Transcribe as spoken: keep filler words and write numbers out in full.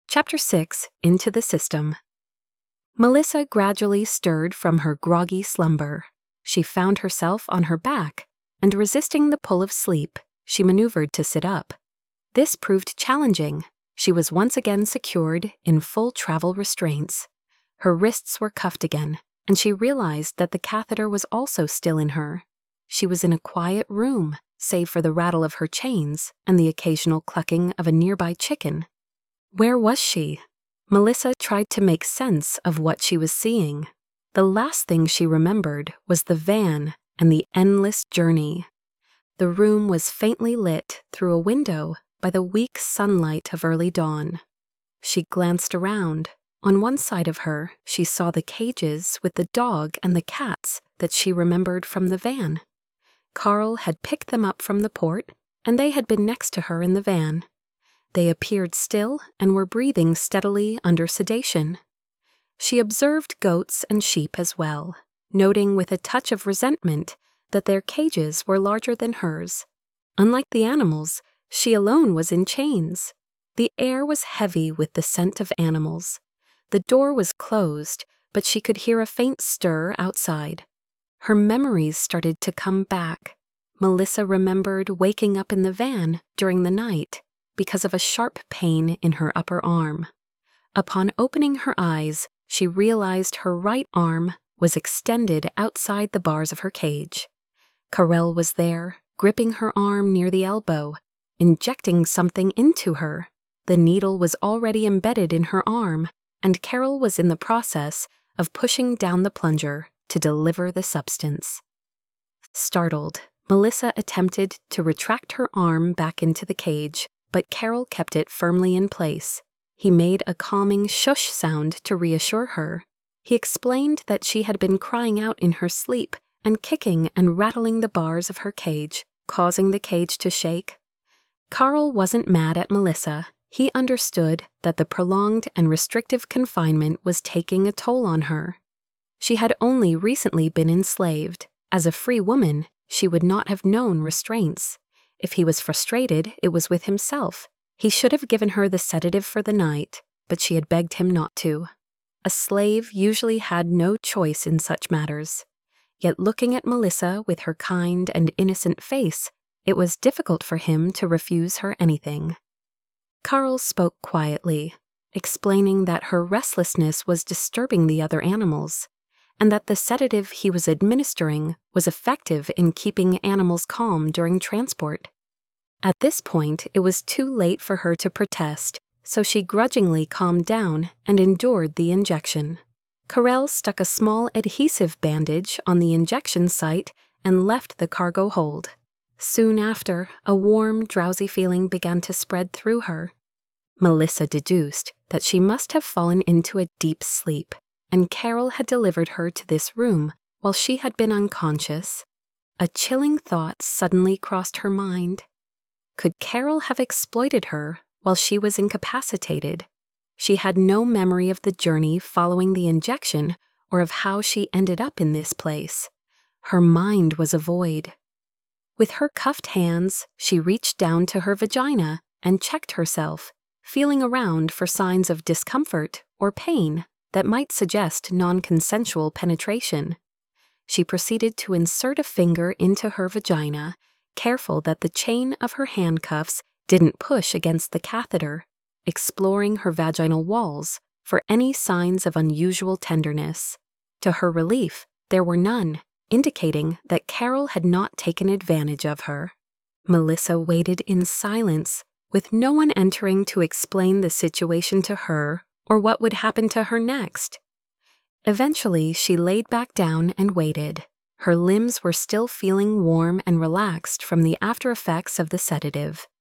Chapter six. Into the System. Melissa gradually stirred from her groggy slumber. She found herself on her back, and resisting the pull of sleep, she maneuvered to sit up. This proved challenging. She was once again secured in full travel restraints. Her wrists were cuffed again, and she realized that the catheter was also still in her. She was in a quiet room, save for the rattle of her chains and the occasional clucking of a nearby chicken. Where was she? Melissa tried to make sense of what she was seeing. The last thing she remembered was the van and the endless journey. The room was faintly lit through a window by the weak sunlight of early dawn. She glanced around. On one side of her, she saw the cages with the dog and the cats that she remembered from the van. Carl had picked them up from the port, and they had been next to her in the van. They appeared still and were breathing steadily under sedation. She observed goats and sheep as well, noting with a touch of resentment that their cages were larger than hers. Unlike the animals, she alone was in chains. The air was heavy with the scent of animals. The door was closed, but she could hear a faint stir outside. Her memories started to come back. Melissa remembered waking up in the van during the night because of a sharp pain in her upper arm. Upon opening her eyes, she realized her right arm was extended outside the bars of her cage. Carell was there, gripping her arm near the elbow, injecting something into her. The needle was already embedded in her arm, and Carol was in the process of pushing down the plunger to deliver the substance. Startled, Melissa attempted to retract her arm back into the cage, but Carol kept it firmly in place. He made a calming shush sound to reassure her. He explained that she had been crying out in her sleep and kicking and rattling the bars of her cage, causing the cage to shake. Carl wasn't mad at Melissa. He understood that the prolonged and restrictive confinement was taking a toll on her. She had only recently been enslaved. As a free woman, she would not have known restraints. If he was frustrated, it was with himself. He should have given her the sedative for the night, but she had begged him not to. A slave usually had no choice in such matters. Yet looking at Melissa with her kind and innocent face, it was difficult for him to refuse her anything. Carl spoke quietly, explaining that her restlessness was disturbing the other animals, and that the sedative he was administering was effective in keeping animals calm during transport. At this point, it was too late for her to protest, so she grudgingly calmed down and endured the injection. Carell stuck a small adhesive bandage on the injection site and left the cargo hold. Soon after, a warm, drowsy feeling began to spread through her. Melissa deduced that she must have fallen into a deep sleep, and Carol had delivered her to this room while she had been unconscious. A chilling thought suddenly crossed her mind. Could Carol have exploited her while she was incapacitated? She had no memory of the journey following the injection or of how she ended up in this place. Her mind was a void. With her cuffed hands, she reached down to her vagina and checked herself, feeling around for signs of discomfort or pain that might suggest non-consensual penetration. She proceeded to insert a finger into her vagina, careful that the chain of her handcuffs didn't push against the catheter, exploring her vaginal walls for any signs of unusual tenderness. To her relief, there were none, indicating that Carol had not taken advantage of her. Melissa waited in silence, with no one entering to explain the situation to her or what would happen to her next. Eventually, she laid back down and waited. Her limbs were still feeling warm and relaxed from the after effects of the sedative.